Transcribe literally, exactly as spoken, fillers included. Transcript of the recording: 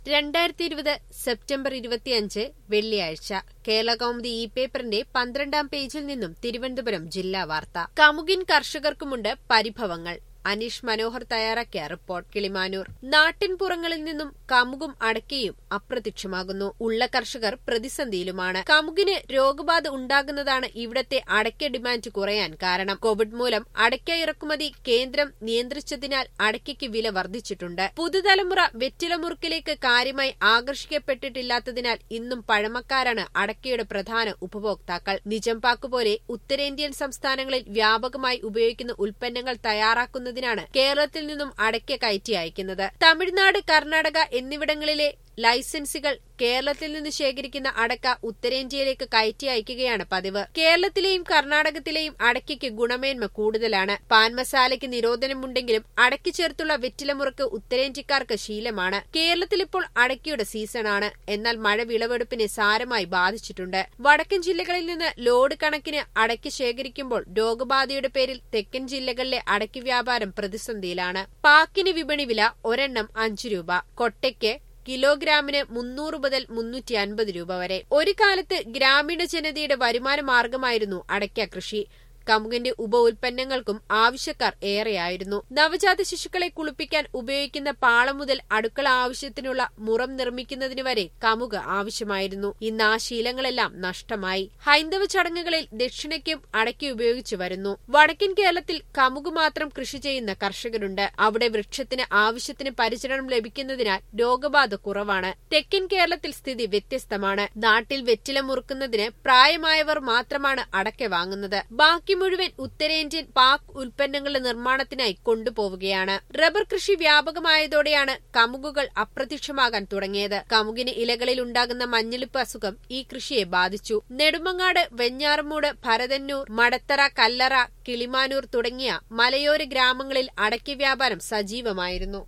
രണ്ടായിരത്തി ഇരുപത് സെപ്റ്റംബർ ഇരുപത്തിയഞ്ച് വെള്ളിയാഴ്ച കേരളകൗമുദി ഇ പേപ്പറിന്റെ പന്ത്രണ്ടാം പേജിൽ നിന്നും തിരുവനന്തപുരം ജില്ലാ വാർത്ത. കമുകിൻ കർഷകർക്കുമുണ്ട് പരിഭവങ്ങൾ. അനീഷ് മനോഹർ തയ്യാറാക്കിയ റിപ്പോർട്ട്. കിളിമാനൂർ. നാട്ടിൻപുറങ്ങളിൽ നിന്നും കമുകും അടയ്ക്കയും അപ്രത്യക്ഷമാകുന്നു. ഉള്ള കർഷകർ പ്രതിസന്ധിയിലുമാണ്. കമുകിന് രോഗബാധ ഉണ്ടാകുന്നതാണ് ഇവിടത്തെ അടയ്ക്ക ഡിമാൻഡ് കുറയാൻ കാരണം. കോവിഡ് മൂലം അടയ്ക്ക ഇറക്കുമതി കേന്ദ്രം നിയന്ത്രിച്ചതിനാൽ അടയ്ക്കയ്ക്ക് വില വർദ്ധിച്ചിട്ടുണ്ട്. പുതുതലമുറ വെറ്റിലമുറുക്കിലേക്ക് കാര്യമായി ആകർഷിക്കപ്പെട്ടിട്ടില്ലാത്തതിനാൽ ഇന്നും പഴമക്കാരാണ് അടയ്ക്കയുടെ പ്രധാന ഉപഭോക്താക്കൾ. നിജംപാക്ക് പോലെ ഉത്തരേന്ത്യൻ സംസ്ഥാനങ്ങളിൽ വ്യാപകമായി ഉപയോഗിക്കുന്ന ഉൽപ്പന്നങ്ങൾ തയ്യാറാക്കുന്ന ാണ് കേരളത്തിൽ നിന്നും അടയ്ക്ക കയറ്റി അയക്കുന്നത്. തമിഴ്നാട്, കർണാടക എന്നിവിടങ്ങളിലെ ലൈസൻസുകൾ കേരളത്തിൽ നിന്ന് ശേഖരിക്കുന്ന അടക്ക ഉത്തരേന്ത്യയിലേക്ക് കയറ്റി അയക്കുകയാണ് പതിവ്. കേരളത്തിലെയും കർണാടകത്തിലെയും അടയ്ക്കയ്ക്ക് ഗുണമേന്മ കൂടുതലാണ്. പാൻ മസാലയ്ക്ക് നിരോധനമുണ്ടെങ്കിലും അടയ്ക്ക് ചേർത്തുള്ള വെറ്റിലമുറുക്ക് ഉത്തരേന്ത്യക്കാർക്ക് ശീലമാണ്. കേരളത്തിലിപ്പോൾ അടയ്ക്കയുടെ സീസണാണ്. എന്നാൽ മഴ വിളവെടുപ്പിനെ സാരമായി ബാധിച്ചിട്ടുണ്ട്. വടക്കൻ ജില്ലകളിൽ നിന്ന് ലോഡ് കണക്കിന് അടയ്ക്ക ശേഖരിക്കുമ്പോൾ രോഗബാധയുടെ പേരിൽ തെക്കൻ ജില്ലകളിലെ അടയ്ക്ക വ്യാപാരം പ്രതിസന്ധിയിലാണ്. പാക്കിന് വിപണി വില ഒരെണ്ണം അഞ്ചു രൂപ. കൊട്ടയ്ക്ക് കിലോഗ്രാമിന് മുന്നൂറ് മുതൽ മുന്നൂറ്റി അൻപത് രൂപ വരെ. ഒരു കാലത്ത് ഗ്രാമീണ ജനതയുടെ വരുമാന മാർഗമായിരുന്നു അടയ്ക്ക കൃഷി. കമുകിന്റെ ഉപ ഉൽപ്പന്നങ്ങൾക്കും ആവശ്യക്കാർ ഏറെയായിരുന്നു. നവജാത ശിശുക്കളെ കുളിപ്പിക്കാൻ ഉപയോഗിക്കുന്ന പാള മുതൽ അടുക്കള ആവശ്യത്തിനുള്ള മുറം നിർമ്മിക്കുന്നതിന് വരെ കമുക് ആവശ്യമായിരുന്നു. ഇന്ന് ആ ശീലങ്ങളെല്ലാം നഷ്ടമായി. ഹൈന്ദവ ചടങ്ങുകളിൽ ദക്ഷിണയ്ക്കും അടയ്ക്ക ഉപയോഗിച്ചു വരുന്നു. വടക്കൻ കേരളത്തിൽ കമുക് മാത്രം കൃഷി ചെയ്യുന്ന കർഷകരുണ്ട്. അവിടെ വൃക്ഷത്തിന് ആവശ്യത്തിന് പരിചരണം ലഭിക്കുന്നതിനാൽ രോഗബാധ കുറവാണ്. തെക്കൻ കേരളത്തിൽ സ്ഥിതി വ്യത്യസ്തമാണ്. നാട്ടിൽ വെറ്റില മുറുക്കുന്നതിന് പ്രായമായവർ മാത്രമാണ് അടയ്ക്ക വാങ്ങുന്നത്. ബാക്കി മുഴുവൻ ഉത്തരേന്ത്യൻ പാക് ഉൽപ്പന്നങ്ങളുടെ നിർമ്മാണത്തിനായി കൊണ്ടുപോവുകയാണ്. റബ്ബർ കൃഷി വ്യാപകമായതോടെയാണ് കമുകുകൾ അപ്രത്യക്ഷമാകാൻ തുടങ്ങിയത്. കമുകിന് ഇലകളിൽ ഉണ്ടാകുന്ന മഞ്ഞളിപ്പ് അസുഖം ഈ കൃഷിയെ ബാധിച്ചു. നെടുമങ്ങാട്, വെഞ്ഞാറമൂട്, ഭരതന്നൂർ, മടത്തറ, കല്ലറ, കിളിമാനൂർ തുടങ്ങിയ മലയോര ഗ്രാമങ്ങളിൽ അടയ്ക്ക വ്യാപാരം സജീവമായിരുന്നു.